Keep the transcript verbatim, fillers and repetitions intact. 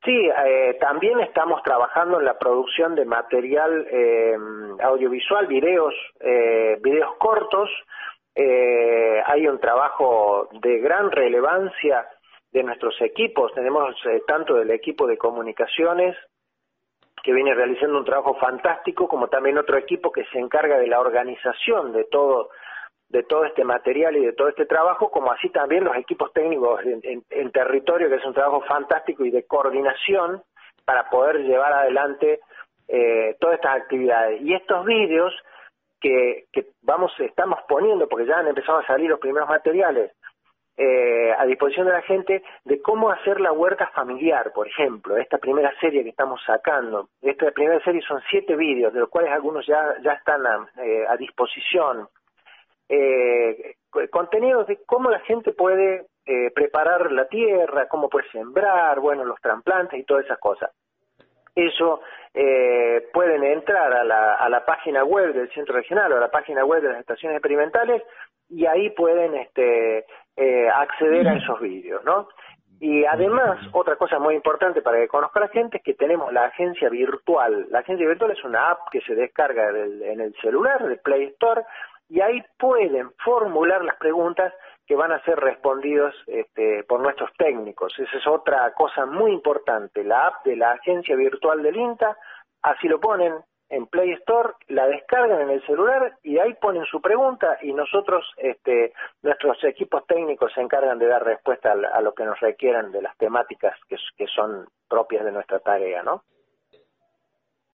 Sí, eh, también estamos trabajando en la producción de material eh, audiovisual, videos, eh, videos cortos. Eh, hay un trabajo de gran relevancia de nuestros equipos. Tenemos eh, tanto del equipo de comunicaciones, que viene realizando un trabajo fantástico, como también otro equipo que se encarga de la organización de todo de todo este material y de todo este trabajo, como así también los equipos técnicos en, en, en territorio, que es un trabajo fantástico y de coordinación para poder llevar adelante eh, todas estas actividades. Y estos vídeos que, que vamos estamos poniendo, porque ya han empezado a salir los primeros materiales, Eh, a disposición de la gente, de cómo hacer la huerta familiar, por ejemplo, esta primera serie que estamos sacando. Esta primera serie son siete vídeos, de los cuales algunos ya, ya están a, eh, a disposición. Eh, contenidos de cómo la gente puede eh, preparar la tierra, cómo puede sembrar, bueno, los trasplantes y todas esas cosas. Eso eh, pueden entrar a la, a la página web del Centro Regional o a la página web de las estaciones experimentales y ahí pueden este, eh, acceder a esos vídeos, ¿no? Y además, otra cosa muy importante para que conozca la gente es que tenemos la agencia virtual. La agencia virtual es una app que se descarga del, en el celular, del Play Store, y ahí pueden formular las preguntas que van a ser respondidos este, por nuestros técnicos. Esa es otra cosa muy importante, la app de la agencia virtual del INTA, así lo ponen en Play Store, la descargan en el celular y ahí ponen su pregunta y nosotros, este, nuestros equipos técnicos se encargan de dar respuesta a, a lo que nos requieran de las temáticas que, que son propias de nuestra tarea, ¿no?